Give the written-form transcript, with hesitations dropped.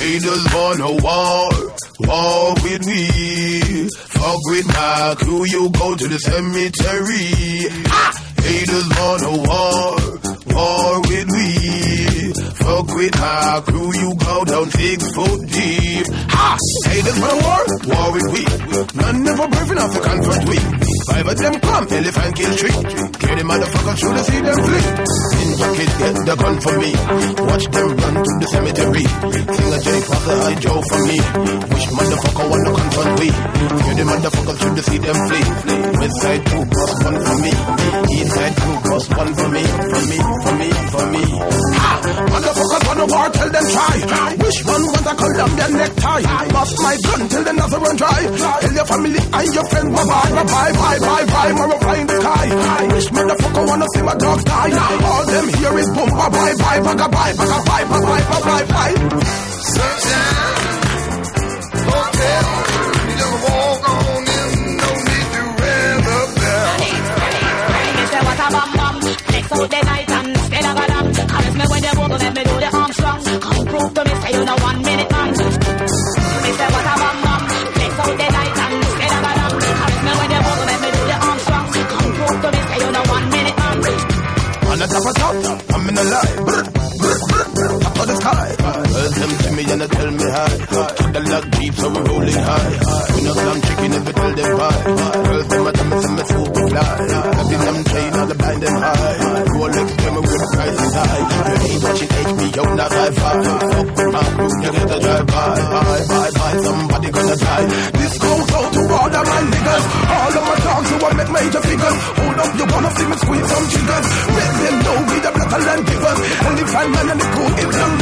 Haters wanna war with me. Fuck with my crew, you go to the cemetery. Haters wanna war with me. Fuck with my crew, you go down 6 foot deep. Haters wanna war with we. None never brave enough to confront we. 5 of them come, elephant kill tree. Kill the motherfucker through the see them flee. Ninja kid get the gun for me. Watch them run to the cemetery. King of J, Father, I Joe for me. Which motherfucker wanna confront we? Kill the motherfucker through the see them flee. West side 2 plus 1 for me. East side 2 plus 1 for me. For me. Motherfuckers wanna war, tell them try. Which one want a Colombian necktie? Bust my gun till the nozzle run dry. Tell your family and your friend bye. Mama fly in the sky. Which motherfucker wanna see my dog die? All them here is boom, bye. Sunshine, hotel, you just walk on in, no need to rent up there. You say what a bam, flex out the night and stay like a damn. Caress me when you walk, let me do the Armstrong. Come prove to me, say you know 1 minute man. Me say what a bam, flex out the night and stay like a damn. Caress me when you walk, let me do the Armstrong. Come prove to me, say you know 1 minute man. On the top of top, I'm in the light. Top of the sky. Tell them to me and they tell me hi. The luck deep, so we're rolling high. We know some chicken if we tell them why. Girls them a tell me some super fly. Nothing them chain on the blind them high. Rolex tell me where the price is high. You ain't watching HBO, not hi-fi. Fuck with my crew, you get a drive-by. Bye, somebody gonna die. This goes out to all of my niggas. All of my dogs who want make major figures. Hold up, you wanna see me squeeze some triggers. Make them know we the black land givers. Only 5 man and the crew is young